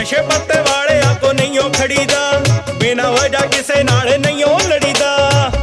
नशे पत्ते वालियां को नहीं खड़ीदा, बिना वजह किसे नाल नहीं लड़ीदा।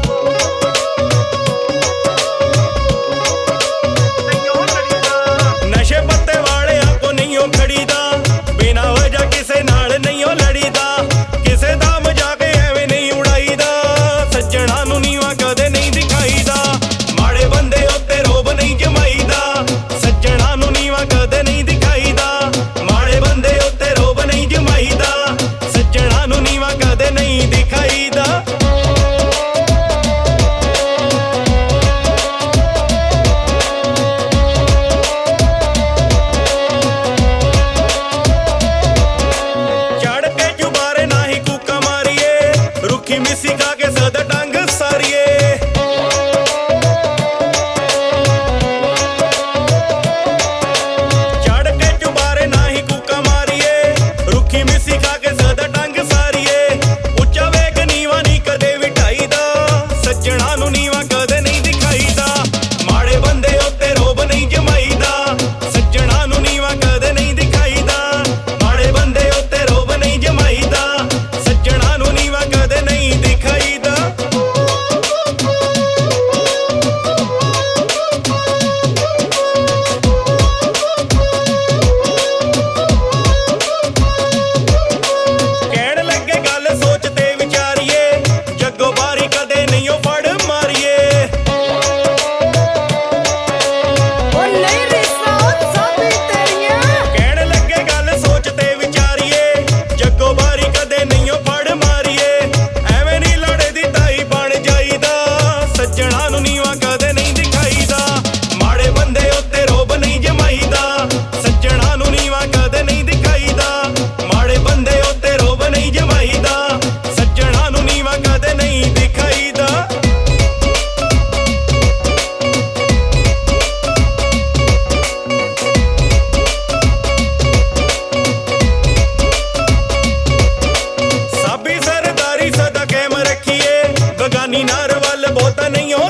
नशे पत्ते वालियां को नहीं खड़ीदा, बिना वजह किसे नाल नहीं लड़ीदा। किसे दा मजाक एवें नहीं उड़ाईदा, सज्जणा नूं नीवां कदे नहीं दिखाईदा। माड़े बंदे उत्ते रोब नहीं जमाईदा, सज्जणा नूं नीवां कदे नहीं दिखाईदा। माड़े बंदे उत्ते रोब नहीं जमाईदा, सज्जणा नूं नीवां कदे नहीं दिखाईदा। मिसी खा के सद टंग सारिए, चढ़ के चुबारे ना ही कूका मारिए। रुखी मिसी खा के सद टंग सारिए। उच्चा वेग नीवा नहीं कदे विठाईदा, सज्जणा नूं नीवा कदे नहीं दिखाईदा। माड़े बंदे उत्ते रोब नहीं जमाईदा, सज्जणा नूं नीवा कदे नहीं दिखाईदा। माड़े बंदे उत्ते रोब नहीं जमाईदा, सज्जणा नूं नीवा कदे नहीं दिखाईदा। कहण लगे गल सोचते विचारिए, जग्गो बारी कदे नहीं फड़ मारिए। कहण लगे गल सोचते विचारिए, जग्गो बारी कदे नहीं फड़ मारिए। एवें नहीं लड़े दी ताई बन जाईदा, सज्जणा नूं नीवां कदे नहीं दिखाईदा। माड़े बंदे उत्ते रोब नहीं जमाईदा, सज्जणा नूं नीवां कदे नहीं दिखाईदा। माड़े बंदे उत्ते रोब नहीं जमाईदा, सज्जणा नूं नीवां कदे नहीं दिखाईदा। साबी सरदारी सदा कैम रखिए, बगानी नार वल बहुता नहीं